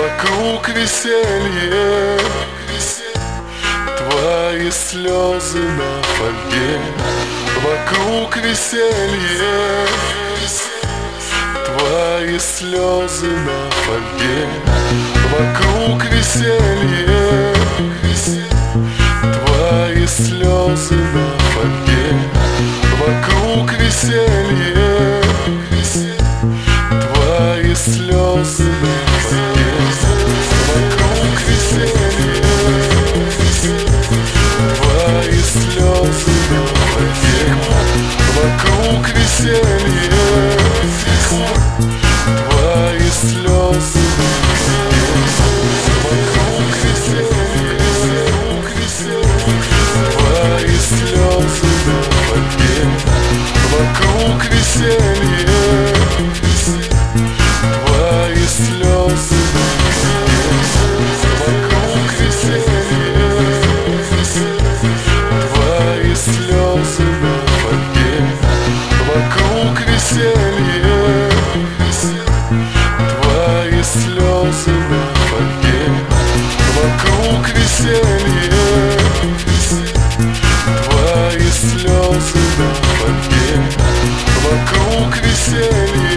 Вокруг веселье, твои слезы на фольге. Вокруг веселье, твои слезы на фольге. Вокруг веселье, твои слезы на фольге. Вокруг веселье, твои слезы на фольге. Вокруг веселье, твои слезы на фольге. Вокруг веселье, твои слезы на фольге. Вокруг веселье, твои слезы на фольге. Вокруг веселье, твои слезы на фольге. Вокруг веселье, твои слезы на фольге. Вокруг веселье, твои слезы на фольге. Вокруг веселье, твои слезы на фольге. Вокруг веселье.